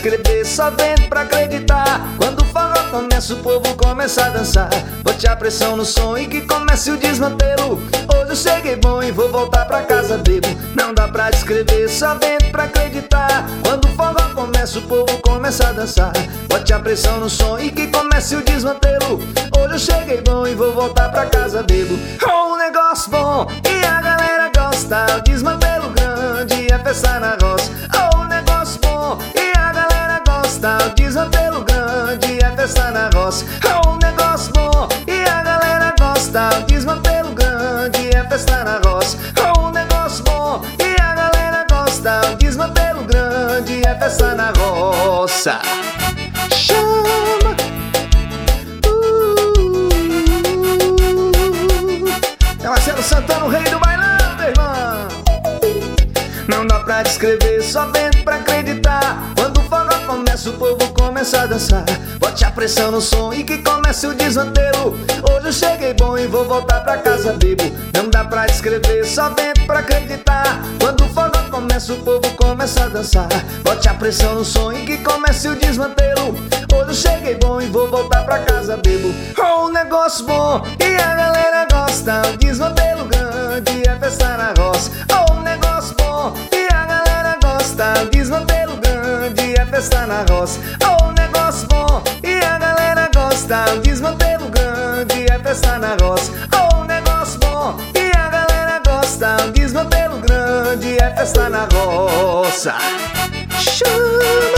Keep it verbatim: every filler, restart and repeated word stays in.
descrever, só vendo pra acreditar. Quando o forró começa, o povo começa a dançar. Bote a pressão no som e que comece o desmantelo. Hoje eu cheguei bom e vou voltar pra casa bebo. Não dá pra descrever, só vendo pra acreditar. Quando o forró começa, o povo começa a dançar. Bote a pressão no som e que comece o desmantelo. Hoje eu cheguei bom e vou voltar pra casa bebo. Oh, um negócio bom e a galera gosta. O desmantelo grande é festa na roça. Oh, um negócio bom e a galera gosta. O desmantelo grande é festa na roça. Oh, um negócio bom e a galera gosta. O desmantelo grande é festa na roça. Oh, um negócio bom e a galera gosta. O desmantelo grande é festa na roça. Chama uh, É Marcelo Santana, o rei do bailão, meu irmão. Não dá pra descrever, só vendo pra acreditar. Quando o forró começa, o povo começa a dançar. Bote a pressão no som e que comece o desmantelo. Hoje eu cheguei bom e vou voltar pra casa bebo. Não dá pra descrever, só vendo pra acreditar. Quando o forró começa, o povo começa a dançar. Bote a pressão no som e que comece o desmantelo. Hoje eu cheguei bom e vou voltar pra casa bebo. Oh, um negócio bom e a galera gosta. O desmantelo grande é festa na roça. Oh, um negócio bom e a galera gosta. O desmantelo grande é festa na roça. Oh, um negócio bom e a galera gosta. O desmantelo grande é festa na roça. Oh, um negócio bom e a galera gosta. O desmantelo grande é festa na roça. Chama